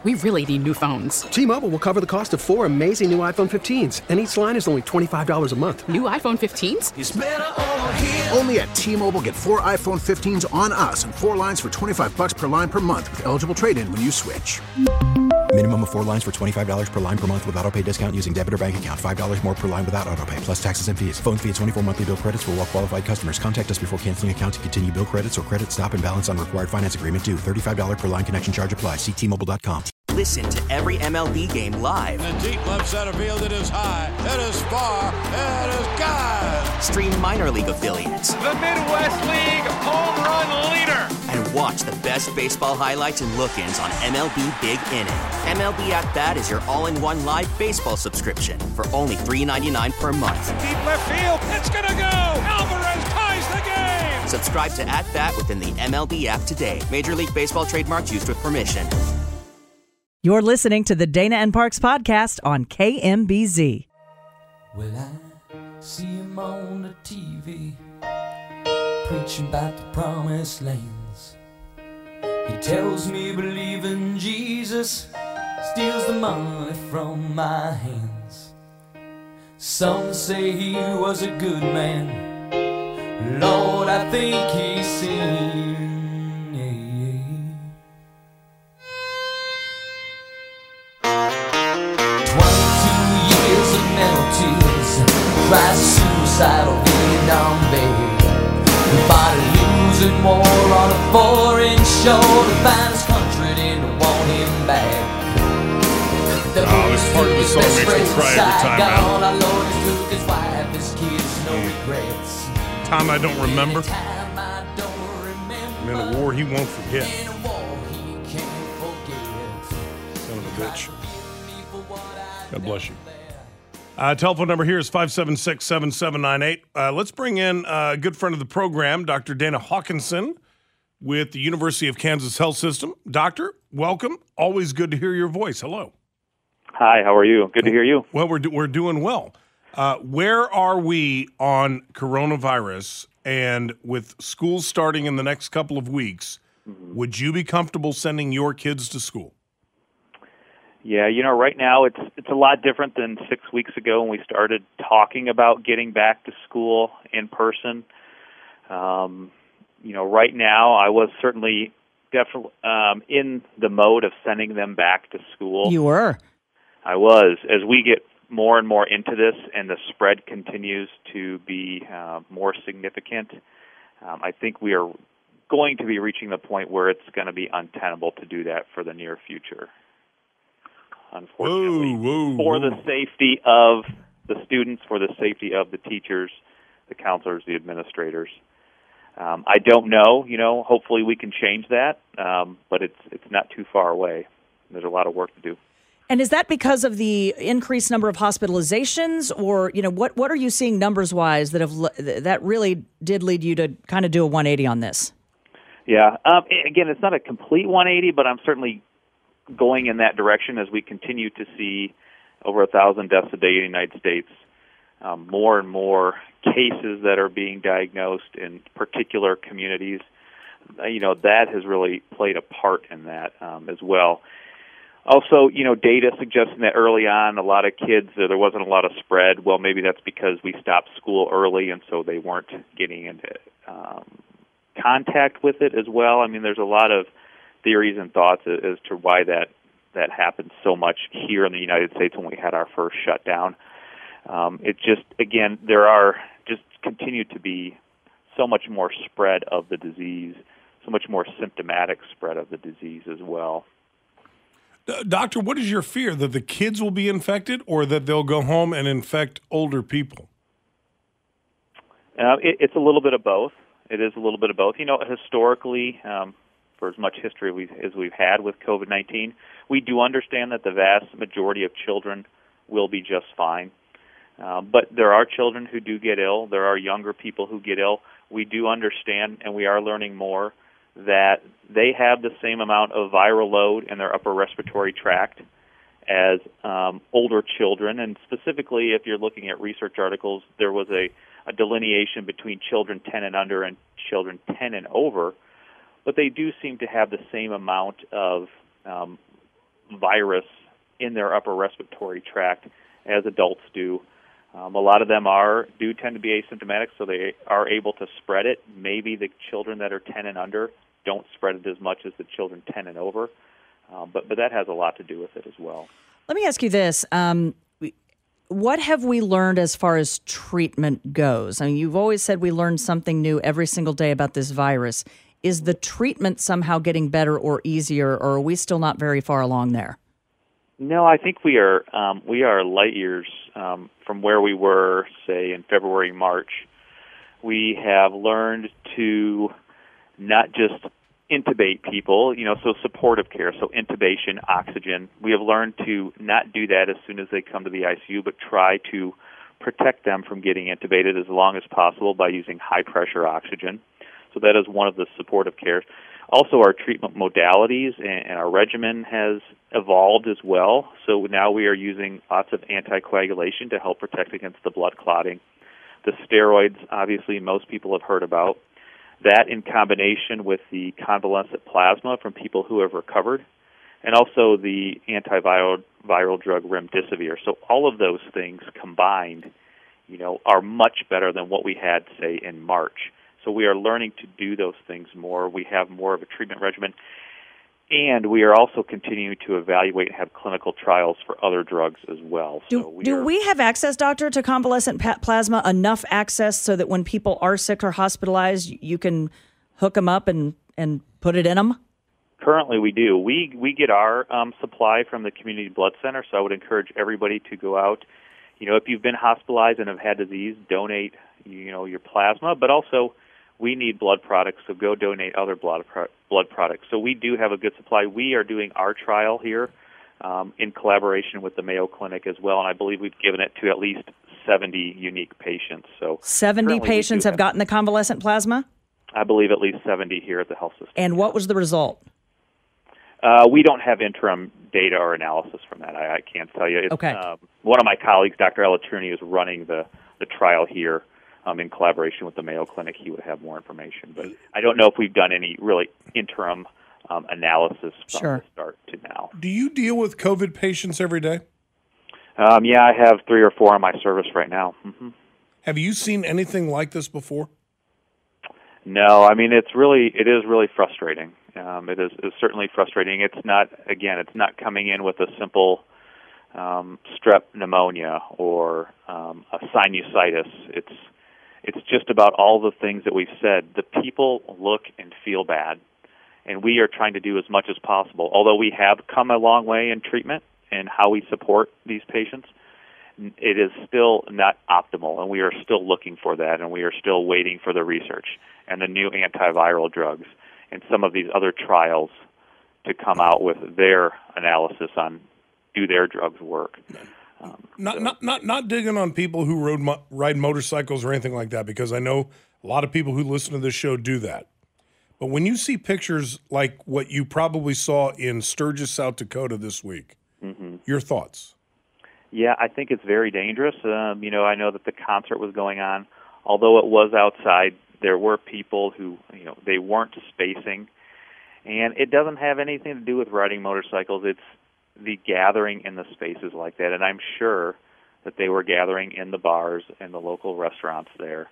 We really need new phones. T-Mobile will cover the cost of 4 amazing new iPhone 15s, and each line is only $25 a month. New iPhone 15s? It's better over here. Only at T-Mobile, get 4 iPhone 15s on us and 4 lines for $25 per line per month with eligible trade-in when you switch. Minimum of 4 lines for $25 per line per month with autopay discount using debit or bank account. $5 more per line without autopay, plus taxes and fees. Phone fee at 24 monthly bill credits for well-qualified customers. Contact us before canceling account to continue bill credits or credit stop and balance on required finance agreement due. $35 per line connection charge applies. See T-Mobile.com. Listen to every MLB game live. In the deep left center field, it is high, it is far, it is gone. Stream minor league affiliates. The Midwest League home run leader. And watch the best baseball highlights and look-ins on MLB Big Inning. MLB At Bat is your all-in-one live baseball subscription for only $3.99 per month. Deep left field, it's gonna go. Alvarez ties the game. Subscribe to At Bat within the MLB app today. Major League Baseball trademarks used with permission. You're listening to the Dana and Parks podcast on KMBZ. Well, I see him on the TV, preaching about the promised lands. He tells me believe in Jesus steals the money from my hands. Some say he was a good man. Lord, I think he's seen. 22 years of mental tears, tries suicidal Vietnam baby. We fought a losing war on a foreign shore. The finest country didn't want him back. This part of the song makes me cry every time, man. Our Lord took his wife, his kids, no regrets. Time I don't remember. Time I don't remember. And in a war he won't forget. In a war he can't forget. Son of a bitch. God bless you. Telephone number here is 576-7798. Let's bring in a good friend of the program, Dr. Dana Hawkinson with the University of Kansas Health System. Doctor, welcome. Always good to hear your voice. Hello. Hi, how are you? Good to hear you. Well, we're doing well. Where are we on coronavirus? And with schools starting in the next couple of weeks, would you be comfortable sending your kids to school? Yeah, right now it's a lot different than 6 weeks ago when we started talking about getting back to school in person. Right now I was certainly definitely in the mode of sending them back to school. You were? I was. As we get more and more into this and the spread continues to be more significant, I think we are going to be reaching the point where it's going to be untenable to do that for the near future. Unfortunately, for the safety of the students, for the safety of the teachers, the counselors, the administrators. I don't know, hopefully we can change that, but it's not too far away. There's a lot of work to do. And is that because of the increased number of hospitalizations, or what are you seeing numbers-wise that really did lead you to kind of do a 180 on this? Yeah, again, it's not a complete 180, but I'm certainly going in that direction as we continue to see over 1,000 deaths a day in the United States, more and more cases that are being diagnosed in particular communities. That has really played a part in that as well. Also, data suggesting that early on, a lot of kids, there wasn't a lot of spread. Well, maybe that's because we stopped school early, and so they weren't getting into contact with it as well. I mean, there's a lot of theories and thoughts as to why that happened so much here in the United States when we had our first shutdown. It just, again, there are just continue to be so much more spread of the disease, so much more symptomatic spread of the disease as well. Doctor, what is your fear, that the kids will be infected or that they'll go home and infect older people? It's a little bit of both. It is a little bit of both. Historically, for as much history as we've had with COVID-19, we do understand that the vast majority of children will be just fine. But there are children who do get ill. There are younger people who get ill. We do understand, and we are learning more, that they have the same amount of viral load in their upper respiratory tract as older children. And specifically, if you're looking at research articles, there was a delineation between children 10 and under and children 10 and over, but they do seem to have the same amount of virus in their upper respiratory tract as adults do. A lot of them do tend to be asymptomatic, so they are able to spread it. Maybe the children that are 10 and under don't spread it as much as the children 10 and over, but that has a lot to do with it as well. Let me ask you this. What have we learned as far as treatment goes? I mean, you've always said we learn something new every single day about this virus. Is the treatment somehow getting better or easier, or are we still not very far along there? No, I think we are light years from where we were, say, in February, March. We have learned to not just intubate people, so supportive care, so intubation, oxygen. We have learned to not do that as soon as they come to the ICU, but try to protect them from getting intubated as long as possible by using high-pressure oxygen. So that is one of the supportive cares. Also, our treatment modalities and our regimen has evolved as well. So now we are using lots of anticoagulation to help protect against the blood clotting. The steroids, obviously, most people have heard about. That in combination with the convalescent plasma from people who have recovered, and also the antiviral drug remdesivir. So all of those things combined, are much better than what we had, say, in March. So we are learning to do those things more. We have more of a treatment regimen. And we are also continuing to evaluate and have clinical trials for other drugs as well. Do we have access, Doctor, to convalescent plasma, enough access so that when people are sick or hospitalized, you can hook them up and put it in them? Currently, we do. We get our supply from the Community Blood Center, so I would encourage everybody to go out. If you've been hospitalized and have had disease, donate, your plasma, but also we need blood products, so go donate other blood products. So we do have a good supply. We are doing our trial here in collaboration with the Mayo Clinic as well, and I believe we've given it to at least 70 unique patients. So 70 patients have gotten the convalescent plasma? I believe at least 70 here at the health system. And what was the result? We don't have interim data or analysis from that. I can't tell you. Okay. One of my colleagues, Dr. Alatruni, is running the trial here. In collaboration with the Mayo Clinic, he would have more information. But I don't know if we've done any really interim analysis from the start to now. Do you deal with COVID patients every day? Yeah, I have 3 or 4 on my service right now. Mm-hmm. Have you seen anything like this before? No, I mean it is really frustrating. It's certainly frustrating. It's not coming in with a simple strep pneumonia or a sinusitis. It's just about all the things that we've said. The people look and feel bad, and we are trying to do as much as possible. Although we have come a long way in treatment and how we support these patients, it is still not optimal, and we are still looking for that, and we are still waiting for the research and the new antiviral drugs and some of these other trials to come out with their analysis on do their drugs work. Not digging on people who ride motorcycles or anything like that, because I know a lot of people who listen to this show do that. But when you see pictures like what you probably saw in Sturgis, South Dakota this week, your thoughts? Yeah, I think it's very dangerous. I know that the concert was going on. Although it was outside, there were people who, they weren't spacing. And it doesn't have anything to do with riding motorcycles. It's the gathering in the spaces like that, and I'm sure that they were gathering in the bars and the local restaurants there.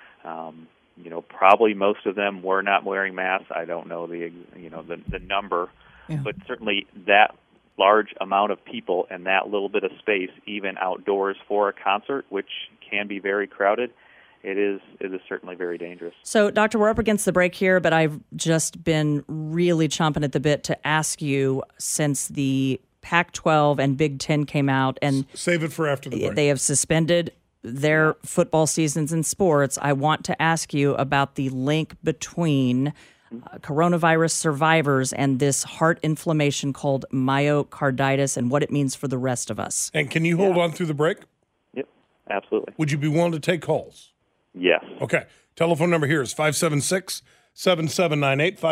Probably most of them were not wearing masks. I don't know the number, but certainly that large amount of people and that little bit of space, even outdoors for a concert, which can be very crowded, it is certainly very dangerous. So, Doctor, we're up against the break here, but I've just been really chomping at the bit to ask you, since the Pac-12 and Big Ten came out and save it for after the break. They have suspended their football seasons in sports. I want to ask you about the link between coronavirus survivors and this heart inflammation called myocarditis and what it means for the rest of us. And can you hold on through the break? Yep, absolutely. Would you be willing to take calls? Yes. Okay. Telephone number here is 576-7798,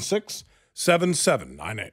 576-7798.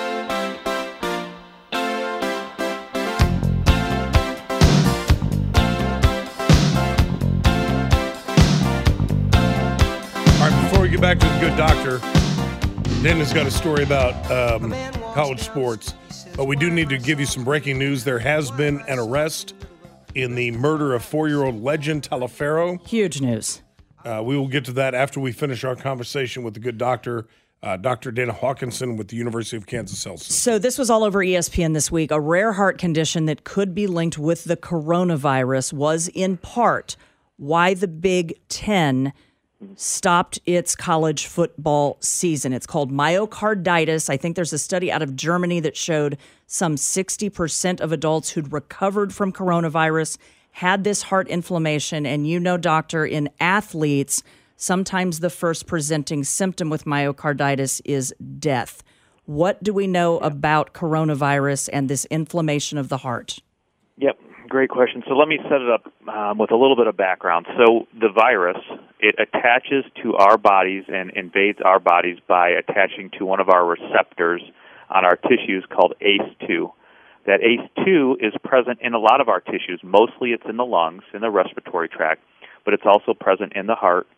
Before we get back to the good doctor, Dan has got a story about college sports. But we do need to give you some breaking news. There has been an arrest in the murder of 4-year-old Legend Taliaferro. Huge news. We will get to that after we finish our conversation with the good doctor, Dr. Dana Hawkinson with the University of Kansas Health System. So this was all over ESPN this week. A rare heart condition that could be linked with the coronavirus was in part why the Big Ten stopped its college football season. It's called myocarditis. I think there's a study out of Germany that showed some 60% of adults who'd recovered from coronavirus had this heart inflammation. And you know, doctor, in athletes, sometimes the first presenting symptom with myocarditis is death. What do we know about coronavirus and this inflammation of the heart? Yep, great question. So let me set it up with a little bit of background. So the virus, it attaches to our bodies and invades our bodies by attaching to one of our receptors on our tissues called ACE2. That ACE2 is present in a lot of our tissues. Mostly it's in the lungs, in the respiratory tract, but it's also present in the heart,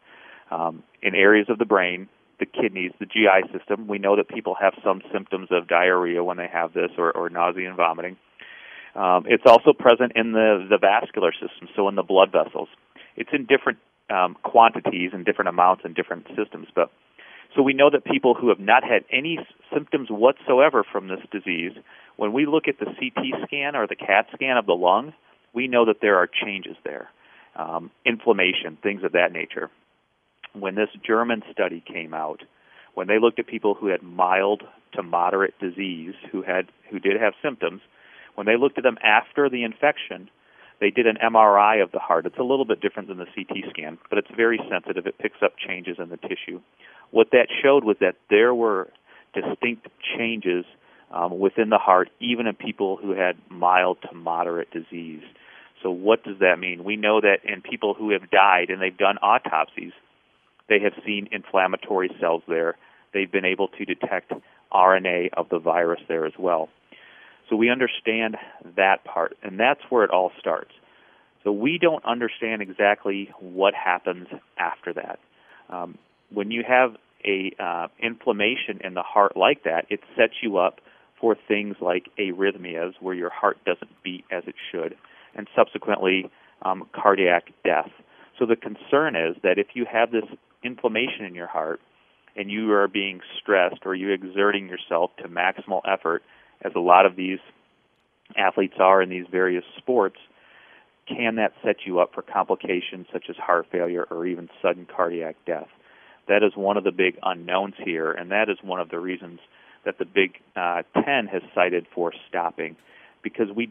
in areas of the brain, the kidneys, the GI system. We know that people have some symptoms of diarrhea when they have this, or nausea and vomiting. It's also present in the vascular system, so in the blood vessels. It's in different quantities and different amounts in different systems. But so we know that people who have not had any symptoms whatsoever from this disease, when we look at the CT scan or the CAT scan of the lung, we know that there are changes there, inflammation, things of that nature. When this German study came out, when they looked at people who had mild to moderate disease, who did have symptoms, when they looked at them after the infection, they did an MRI of the heart. It's a little bit different than the CT scan, but it's very sensitive. It picks up changes in the tissue. What that showed was that there were distinct changes within the heart, even in people who had mild to moderate disease. So what does that mean? We know that in people who have died, and they've done autopsies, they have seen inflammatory cells there. They've been able to detect RNA of the virus there as well. So we understand that part, and that's where it all starts. So we don't understand exactly what happens after that. When you have a inflammation in the heart like that, it sets you up for things like arrhythmias, where your heart doesn't beat as it should, and subsequently cardiac death. So the concern is that if you have this inflammation in your heart and you are being stressed or you're exerting yourself to maximal effort, as a lot of these athletes are in these various sports, can that set you up for complications such as heart failure or even sudden cardiac death? That is one of the big unknowns here, and that is one of the reasons that the Big Ten has cited for stopping, because we've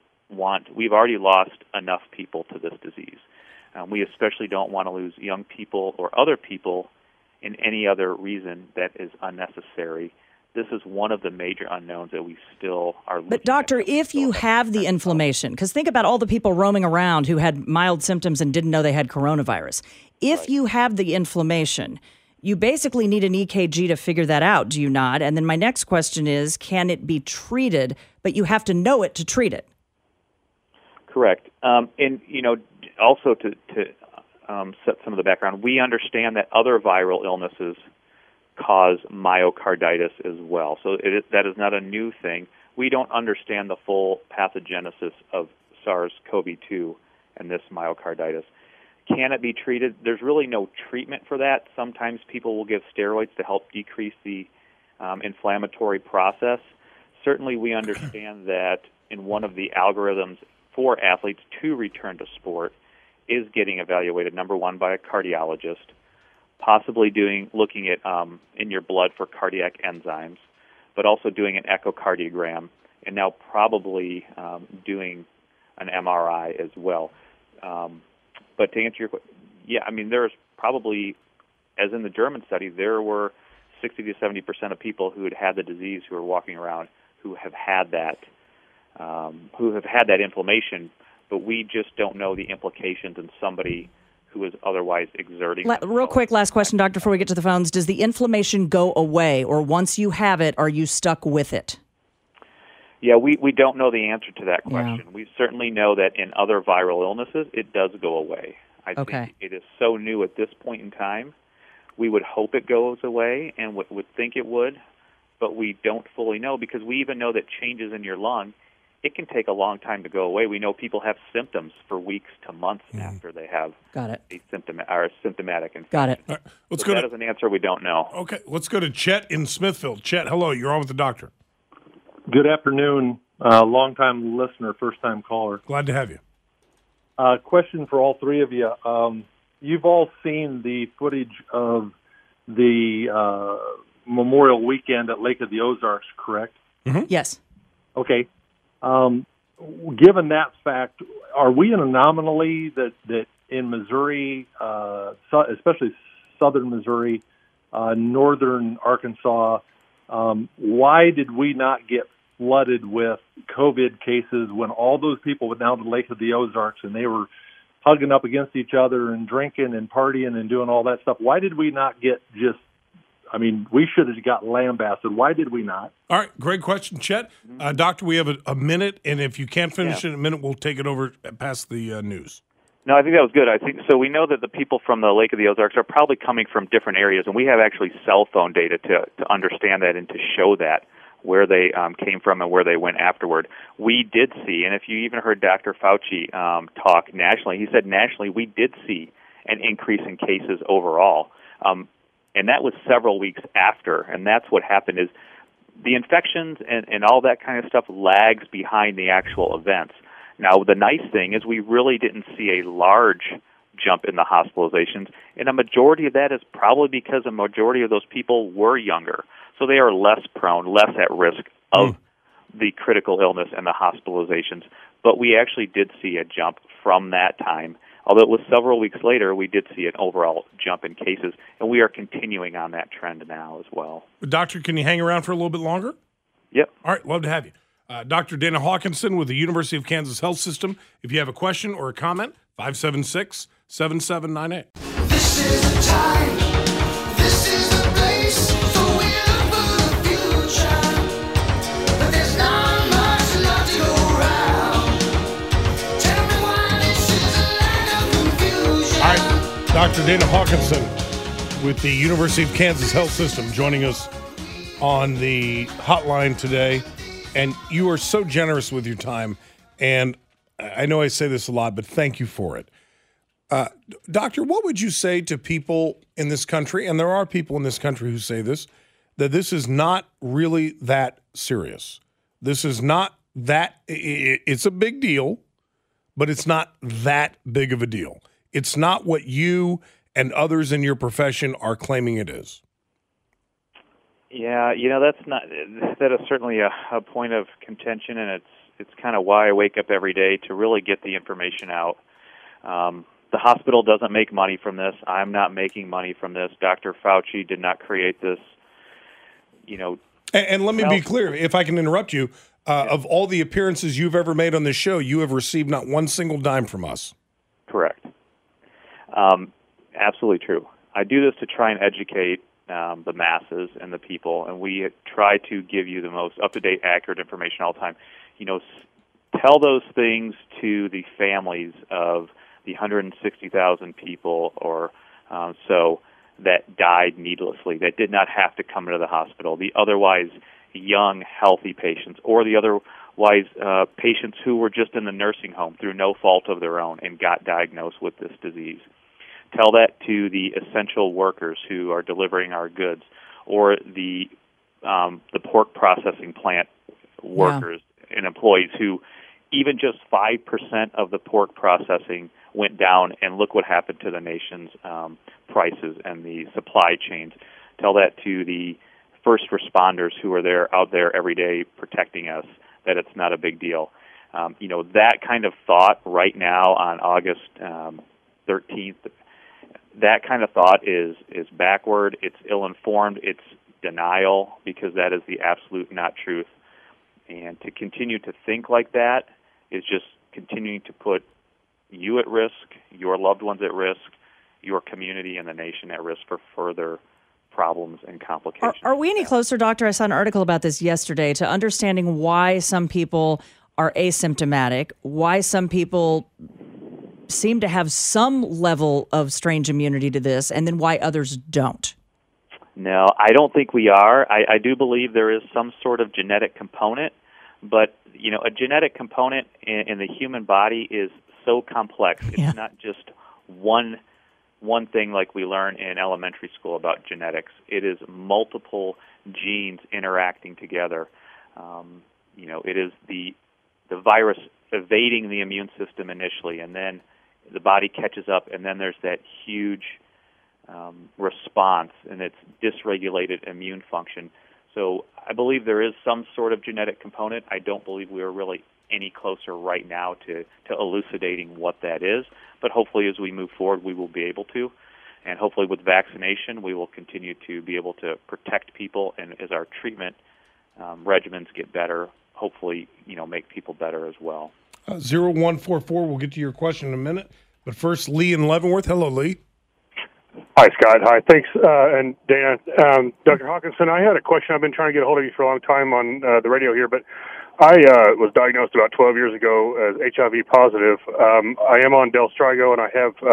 already lost enough people to this disease. We especially don't want to lose young people or other people in any other reason that is unnecessary. This is one of the major unknowns that we still are looking at. But doctor, if you have the inflammation, because think about all the people roaming around who had mild symptoms and didn't know they had coronavirus. If you have the inflammation, you basically need an EKG to figure that out, do you not? And then my next question is, can it be treated, but you have to know it to treat it? Correct. And, also to set some of the background, we understand that other viral illnesses cause myocarditis as well. So that is not a new thing. We don't understand the full pathogenesis of SARS-CoV-2 and this myocarditis. Can it be treated? There's really no treatment for that. Sometimes people will give steroids to help decrease the inflammatory process. Certainly we understand that in one of the algorithms for athletes to return to sport is getting evaluated, number one, by a cardiologist, possibly looking at in your blood for cardiac enzymes, but also doing an echocardiogram, and now probably doing an MRI as well. But to answer your question, there's probably, as in the German study, there were 60 to 70% of people who had the disease who are walking around who have had that inflammation, but we just don't know the implications in somebody who is otherwise exerting. Real quick, last question, doctor, before we get to the phones. Does the inflammation go away, or once you have it, are you stuck with it? Yeah, we don't know the answer to that question. Yeah. We certainly know that in other viral illnesses, it does go away. I think it is so new at this point in time. We would hope it goes away and would think it would, but we don't fully know because we even know that changes in your lung, it can take a long time to go away. We know people have symptoms for weeks to months after they have a symptomatic infection. Got it. Right, that is an answer we don't know. Okay, let's go to Chet in Smithfield. Chet, hello. You're on with the doctor. Good afternoon. Long-time listener, first-time caller. Glad to have you. Question for all three of you. You've all seen the footage of the Memorial Weekend at Lake of the Ozarks, correct? Mm-hmm. Yes. Okay. Given that fact, are we an anomaly that in Missouri, especially southern Missouri, northern Arkansas, why did we not get flooded with COVID cases when all those people went down to Lake of the Ozarks and they were hugging up against each other and drinking and partying and doing all that stuff? Why did we not get we should have got lambasted. Why did we not? All right, great question, Chet. Doctor, we have a minute, and if you can't finish in a minute, we'll take it over past the news. No, I think that was good. I think so. We know that the people from the Lake of the Ozarks are probably coming from different areas, and we have actually cell phone data to understand that and to show that where they came from and where they went afterward. We did see, and if you even heard Dr. Fauci talk nationally, he said nationally we did see an increase in cases overall. And that was several weeks after, and that's what happened is the infections and all that kind of stuff lags behind the actual events. Now, the nice thing is we really didn't see a large jump in the hospitalizations, and a majority of that is probably because a majority of those people were younger, so they are less prone, less at risk of the critical illness and the hospitalizations. But we actually did see a jump from that time. Although it was several weeks later, we did see an overall jump in cases, and we are continuing on that trend now as well. Doctor, can you hang around for a little bit longer? Yep. All right, love to have you. Dr. Dana Hawkinson with the University of Kansas Health System. If you have a question or a comment, 576-7798. This is the time, this is the place, so we're for the future. But there's not much love to go around. Tell me why this is a land of confusion. All right, Dr. Dana Hawkinson with the University of Kansas Health System joining us on the hotline today. And you are so generous with your time. And I know I say this a lot, but thank you for it. Doctor, what would you say to people in this country, and there are people in this country who say this, that this is not really that serious? This is not that, it's a big deal, but it's not that big of a deal. It's not what you and others in your profession are claiming it is. Yeah, that is certainly a point of contention, and it's kind of why I wake up every day to really get the information out. The hospital doesn't make money from this. I'm not making money from this. Dr. Fauci did not create this. And let me be clear, if I can interrupt you, of all the appearances you've ever made on this show, you have received not one single dime from us. Correct. Absolutely true. I do this to try and educate the masses and the people, and we try to give you the most up-to-date, accurate information all the time. Tell those things to the families of the 160,000 people or so that died needlessly, that did not have to come into the hospital, the otherwise young, healthy patients, or the otherwise patients who were just in the nursing home through no fault of their own and got diagnosed with this disease. Tell that to the essential workers who are delivering our goods, or the pork processing plant workers and employees who even just 5% of the pork processing went down, and look what happened to the nation's prices and the supply chains. Tell that to the first responders who are out there every day protecting us, that it's not a big deal. That kind of thought right now on August 13th, that kind of thought is backward, it's ill-informed, it's denial, because that is the absolute not truth. And to continue to think like that is just continuing to put you at risk, your loved ones at risk, your community and the nation at risk for further problems and complications. Are we any closer, Doctor? I saw an article about this yesterday, to understanding why some people are asymptomatic, why some people seem to have some level of strange immunity to this, and then why others don't. No, I don't think we are. I do believe there is some sort of genetic component, but a genetic component in the human body is so complex. It's not just one thing like we learn in elementary school about genetics. It is multiple genes interacting together. It is the virus evading the immune system initially, and then the body catches up, and then there's that huge response, and it's dysregulated immune function. So I believe there is some sort of genetic component. I don't believe we are really any closer right now to elucidating what that is, but hopefully as we move forward we will be able to, and hopefully with vaccination we will continue to be able to protect people, and as our treatment regimens get better, hopefully make people better as well. 0144, we'll get to your question in a minute, but first Lee in Leavenworth. Hello, Lee. Hi, Scott. Hi. Thanks, and Dana. Dr. Hawkinson, I had a question. I've been trying to get a hold of you for a long time on the radio here, but I was diagnosed about 12 years ago as HIV positive. I am on Del Strigo, and I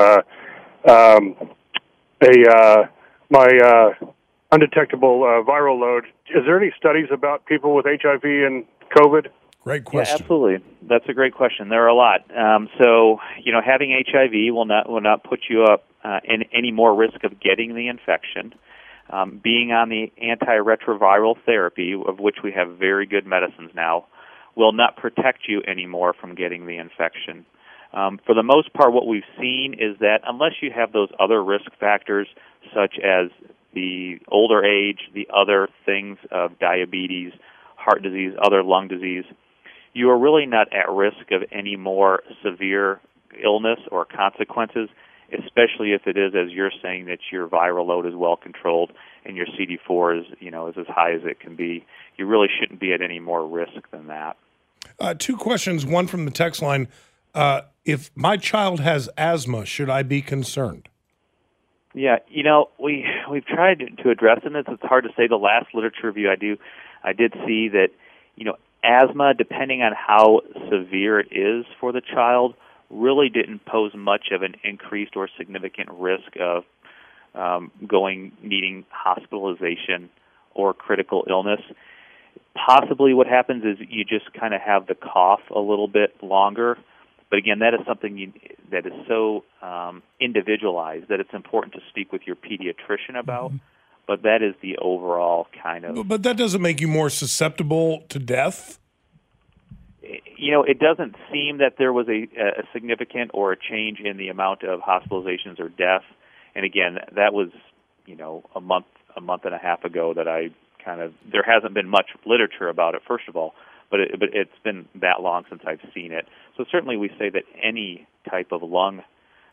have my undetectable viral load. Is there any studies about people with HIV and COVID? Great question. Yeah, absolutely. That's a great question. There are a lot. So, having HIV will not put you up in any more risk of getting the infection. Being on the antiretroviral therapy, of which we have very good medicines now, will not protect you anymore from getting the infection. For the most part, what we've seen is that unless you have those other risk factors, such as the older age, the other things of diabetes, heart disease, other lung disease, you are really not at risk of any more severe illness or consequences, especially if it is, as you're saying, that your viral load is well controlled and your CD4 is as high as it can be. You really shouldn't be at any more risk than that. Two questions, one from the text line. If my child has asthma, should I be concerned? Yeah, we've tried to address it. It's hard to say. The last literature review I did see that, asthma, depending on how severe it is for the child, really didn't pose much of an increased or significant risk of needing hospitalization or critical illness. Possibly what happens is you just kind of have the cough a little bit longer. But again, that is something that is so individualized that it's important to speak with your pediatrician about. Mm-hmm. But that is the overall kind of... But that doesn't make you more susceptible to death? It doesn't seem that there was a significant or a change in the amount of hospitalizations or death. And again, that was, a month and a half ago that there hasn't been much literature about it, first of all, but it's been that long since I've seen it. So certainly we say that any type of lung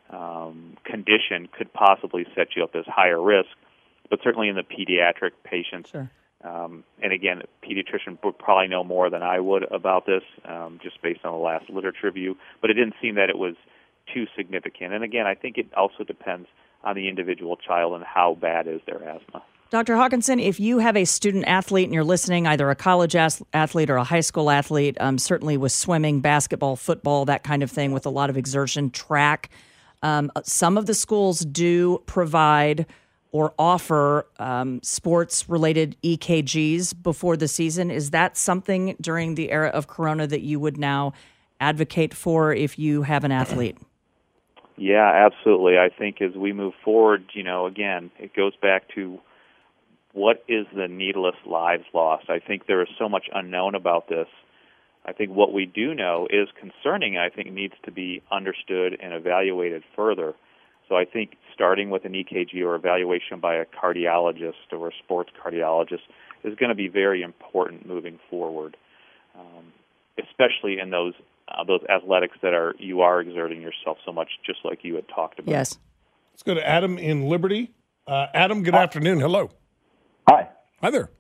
condition could possibly set you up as higher risk, but certainly in the pediatric patients. Sure. And again, a pediatrician would probably know more than I would about this, just based on the last literature review, but it didn't seem that it was too significant. And again, I think it also depends on the individual child and how bad is their asthma. Dr. Hawkinson, if you have a student athlete and you're listening, either a college athlete or a high school athlete, certainly with swimming, basketball, football, that kind of thing with a lot of exertion, track, some of the schools do provide or offer sports-related EKGs before the season. Is that something during the era of Corona that you would now advocate for if you have an athlete? Yeah, absolutely. I think as we move forward, again, it goes back to what is the needless lives lost. I think there is so much unknown about this. I think what we do know is concerning, I think needs to be understood and evaluated further. So I think starting with an EKG or evaluation by a cardiologist or a sports cardiologist is going to be very important moving forward, especially in those athletics that you are exerting yourself so much, just like you had talked about. Yes. Let's go to Adam in Liberty. Adam, good afternoon. Hello. Hi. Hi there.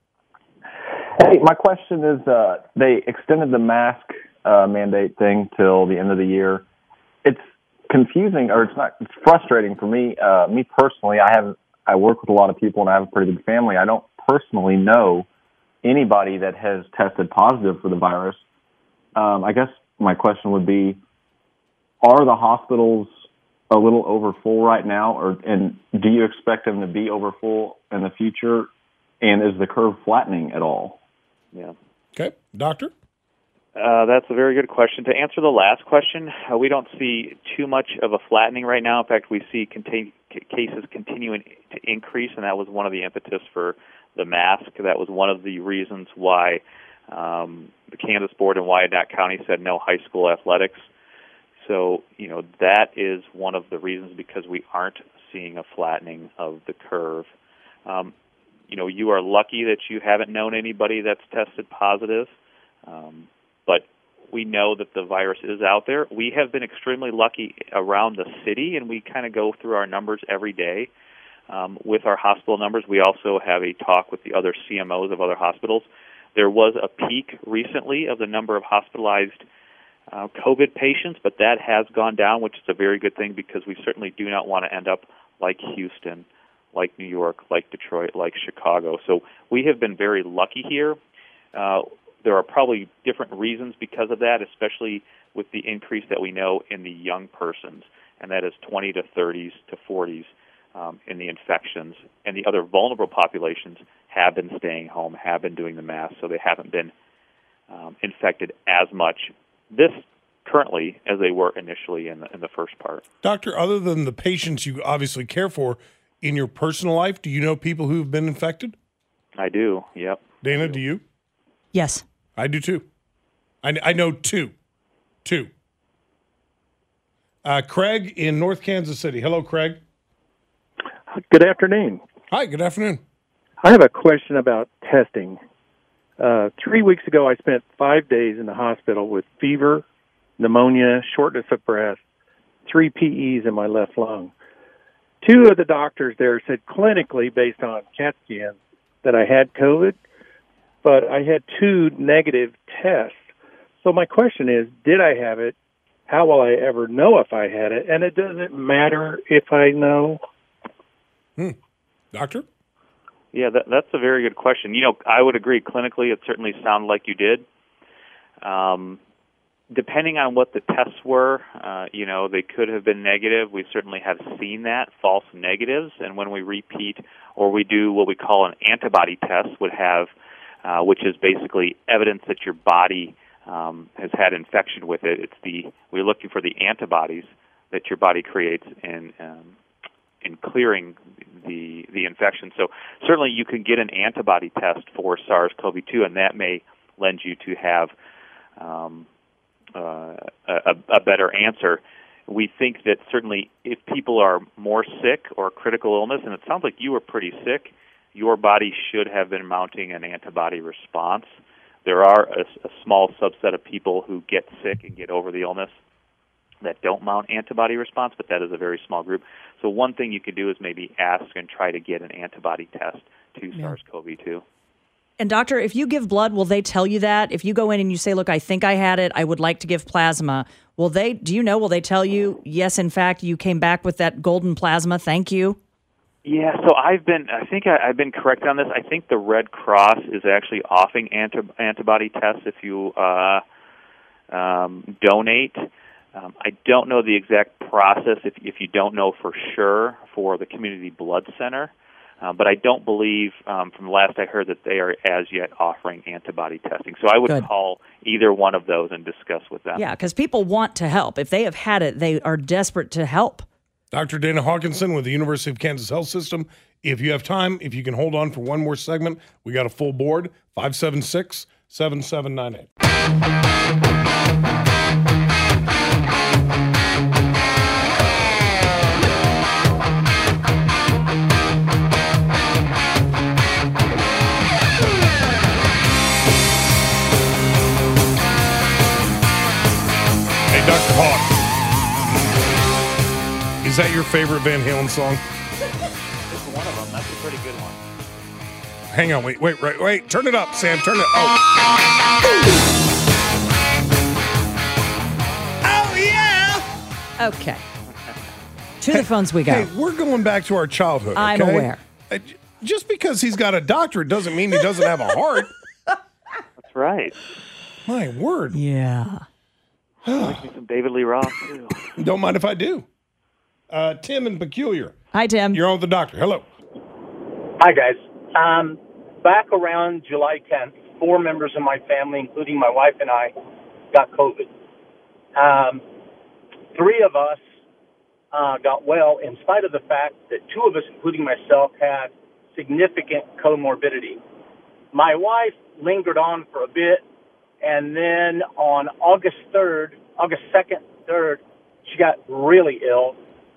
Hey, my question is, they extended the mask mandate thing till the end of the year. It's confusing, or it's frustrating for me. Me personally, I work with a lot of people and I have a pretty big family. I don't personally know anybody that has tested positive for the virus. I guess my question would be, are the hospitals a little over full right now, and do you expect them to be over full in the future? And is the curve flattening at all? Yeah. Okay, doctor? That's a very good question. To answer the last question, we don't see too much of a flattening right now. In fact, we see cases continuing to increase, and that was one of the impetus for the mask. That was one of the reasons why the Kansas board in Wyandotte County said no high school athletics. So, that is one of the reasons, because we aren't seeing a flattening of the curve. You are lucky that you haven't known anybody that's tested positive. But we know that the virus is out there. We have been extremely lucky around the city, and we kind of go through our numbers every day with our hospital numbers. We also have a talk with the other CMOs of other hospitals. There was a peak recently of the number of hospitalized COVID patients, but that has gone down, which is a very good thing, because we certainly do not want to end up like Houston, like New York, like Detroit, like Chicago. So we have been very lucky here. There are probably different reasons because of that, especially with the increase that we know in the young persons, and that is 20 to 30s to 40s in the infections. And the other vulnerable populations have been staying home, have been doing the mask, so they haven't been infected as much currently as they were initially in the first part. Doctor, other than the patients you obviously care for, in your personal life, do you know people who have been infected? I do, yep. Dana, do you? Yes. I do too. I know two. Craig in North Kansas City. Hello, Craig. Good afternoon. Hi, good afternoon. I have a question about testing. 3 weeks ago, I spent 5 days in the hospital with fever, pneumonia, shortness of breath, 3 PEs in my left lung. 2 of the doctors there said clinically, based on CAT scans, that I had COVID, but I had 2 negative tests. So my question is, did I have it? How will I ever know if I had it? And it doesn't matter if I know. Doctor? Yeah, that's a very good question. I would agree. Clinically, it certainly sounded like you did. Depending on what the tests were, they could have been negative. We certainly have seen that, false negatives. And when we repeat or we do what we call an antibody test, which is basically evidence that your body has had infection with it. We're looking for the antibodies that your body creates in clearing the infection. So certainly you can get an antibody test for SARS-CoV-2, and that may lend you to have a better answer. We think that certainly if people are more sick or critical illness, and it sounds like you were pretty sick, your body should have been mounting an antibody response. There are a small subset of people who get sick and get over the illness that don't mount antibody response, but that is a very small group. So one thing you could do is maybe ask and try to get an antibody test to SARS-CoV-2. And doctor, if you give blood, will they tell you that? If you go in and you say, look, I think I had it, I would like to give plasma, will they tell you, yes, in fact, you came back with that golden plasma, thank you? Yeah, so I've been correct on this. I think the Red Cross is actually offering antibody tests if you donate. I don't know the exact process if you don't know for sure for the community blood center, but I don't believe from the last I heard that they are as yet offering antibody testing. So I would call either one of those and discuss with them. Yeah, because people want to help. If they have had it, they are desperate to help. Dr. Dana Hawkinson with the University of Kansas Health System. If you have time, if you can hold on for one more segment, we got a full board, 576-7798. Hey, Dr. Hawk. Is that your favorite Van Halen song? It's one of them. That's a pretty good one. Hang on, wait. Turn it up, Sam. Turn it up. Oh, yeah. Okay. To the phones we go. Hey, we're going back to our childhood. I'm aware. Just because he's got a doctorate doesn't mean he doesn't have a heart. That's right. My word. Yeah. I like me some David Lee Roth, too. Don't mind if I do. Tim in Peculiar. Hi, Tim. You're on with the doctor. Hello. Hi, guys. Back around July 10th, 4 members of my family, including my wife and I, got COVID. 3 of us got well in spite of the fact that 2 of us, including myself, had significant comorbidity. My wife lingered on for a bit, and then on August 2nd, 3rd, she got really ill.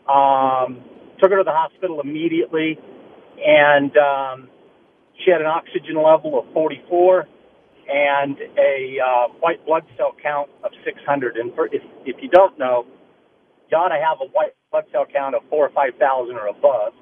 Took her to the hospital immediately, and she had an oxygen level of 44 and a white blood cell count of 600. And if you don't know, you ought to have a white blood cell count of 4,000 or 5,000 or above.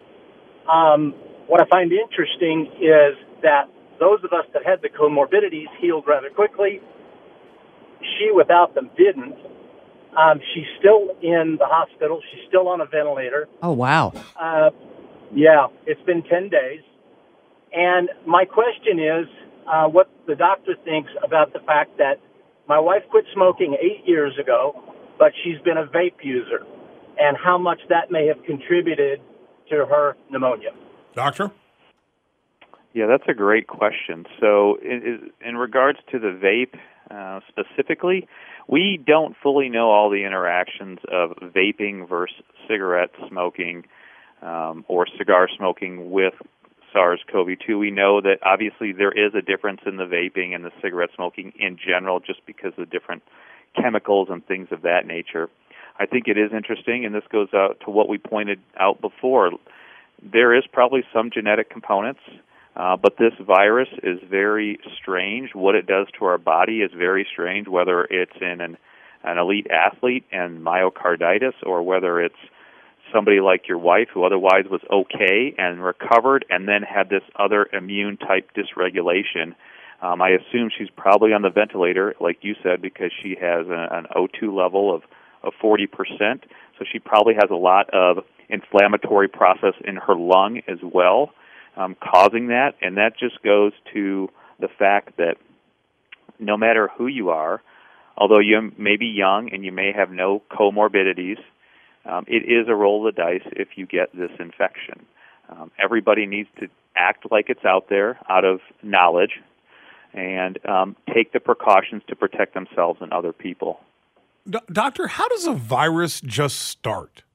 What I find interesting is that those of us that had the comorbidities healed rather quickly. She, without them, didn't. She's still in the hospital. She's still on a ventilator. Oh, wow. Yeah, it's been 10 days. And my question is what the doctor thinks about the fact that my wife quit smoking 8 years ago, but she's been a vape user, and how much that may have contributed to her pneumonia. Doctor? Yeah, that's a great question. So in regards to the vape specifically, we don't fully know all the interactions of vaping versus cigarette smoking or cigar smoking with SARS-CoV-2. We know that obviously there is a difference in the vaping and the cigarette smoking in general just because of different chemicals and things of that nature. I think it is interesting, and this goes out to what we pointed out before. There is probably some genetic components, but this virus is very strange. What it does to our body is very strange, whether it's in an elite athlete and myocarditis or whether it's somebody like your wife who otherwise was okay and recovered and then had this other immune-type dysregulation. I assume she's probably on the ventilator, like you said, because she has an O2 level of 40%. So she probably has a lot of inflammatory process in her lung as well, causing that. And that just goes to the fact that no matter who you are, although you may be young and you may have no comorbidities, it is a roll of the dice if you get this infection. Everybody needs to act like it's out there out of knowledge and take the precautions to protect themselves and other people. Doctor, how does a virus just start?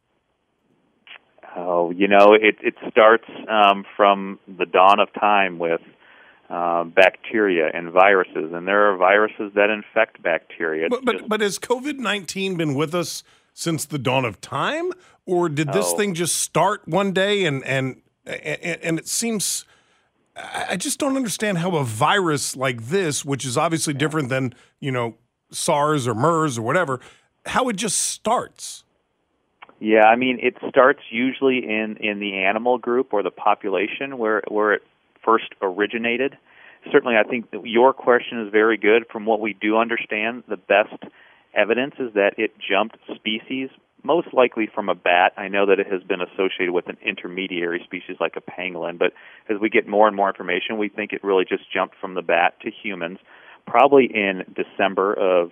Oh, it starts from the dawn of time with bacteria and viruses, and there are viruses that infect bacteria. But has COVID-19 been with us since the dawn of time, or did this thing just start one day and it seems I just don't understand how a virus like this, which is obviously different than, SARS or MERS or whatever, how it just starts. Yeah, I mean, it starts usually in the animal group or the population where it first originated. Certainly, I think that your question is very good. From what we do understand, the best evidence is that it jumped species, most likely from a bat. I know that it has been associated with an intermediary species like a pangolin, but as we get more and more information, we think it really just jumped from the bat to humans, probably in December of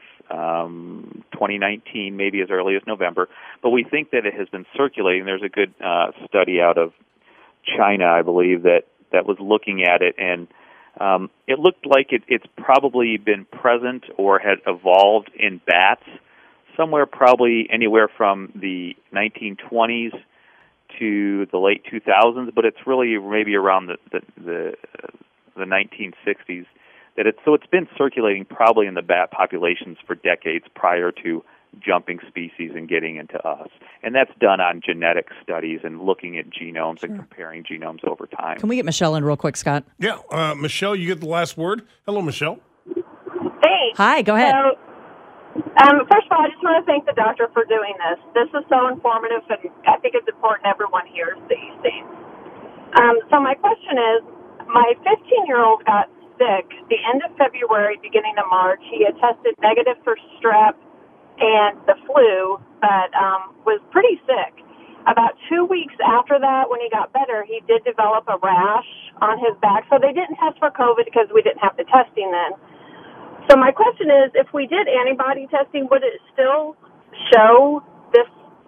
2019, maybe as early as November. But we think that it has been circulating. There's a good study out of China, I believe, that was looking at it, and it looked like it's probably been present or had evolved in bats somewhere probably anywhere from the 1920s to the late 2000s, but it's really maybe around the 1960s. So it's been circulating probably in the bat populations for decades prior to jumping species and getting into us. And that's done on genetic studies and looking at genomes and comparing genomes over time. Can we get Michelle in real quick, Scott? Yeah. Michelle, you get the last word. Hello, Michelle. Hey. Hi, go ahead. So, first of all, I just want to thank the doctor for doing this. This is so informative, and I think it's important everyone hears these things. So my question is, my 15-year-old got sick the end of February, beginning of March. He had tested negative for strep and the flu, but was pretty sick. About 2 weeks after that, when he got better, he did develop a rash on his back. So they didn't test for COVID because we didn't have the testing then. So my question is, if we did antibody testing, would it still show this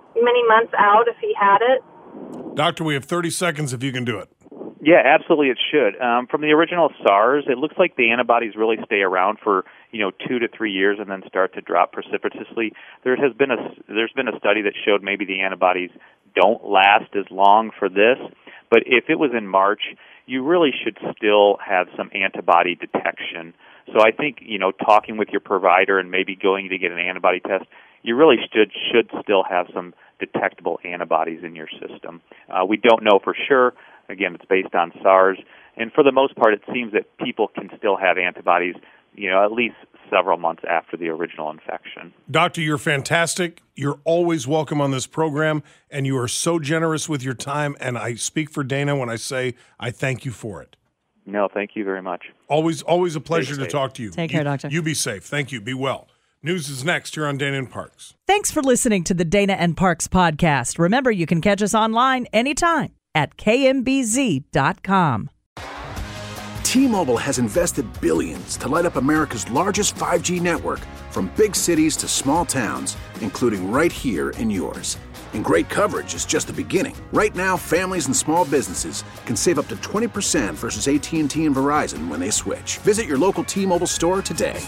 many months out if he had it? Doctor, we have 30 seconds if you can do it. Yeah, absolutely it should. From the original SARS, it looks like the antibodies really stay around for 2 to 3 years and then start to drop precipitously. There's been a study that showed maybe the antibodies don't last as long for this, but if it was in March, you really should still have some antibody detection. So I think, talking with your provider and maybe going to get an antibody test, you really should still have some detectable antibodies in your system. We don't know for sure. Again, it's based on SARS. And for the most part, it seems that people can still have antibodies, at least several months after the original infection. Doctor, you're fantastic. You're always welcome on this program, and you are so generous with your time. And I speak for Dana when I say I thank you for it. No, thank you very much. Always a pleasure to talk to you. Take care, Doctor. You be safe. Thank you. Be well. News is next here on Dana and Parks. Thanks for listening to the Dana and Parks podcast. Remember, you can catch us online anytime at kmbz.com. T-Mobile has invested billions to light up America's largest 5G network, from big cities to small towns, including right here in yours. And great coverage is just the beginning. Right now, families and small businesses can save up to 20% versus AT&T and Verizon when they switch. Visit your local T-Mobile store today.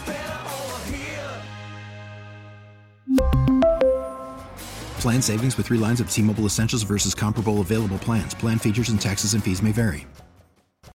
Plan savings with 3 lines of T-Mobile Essentials versus comparable available plans. Plan features and taxes and fees may vary.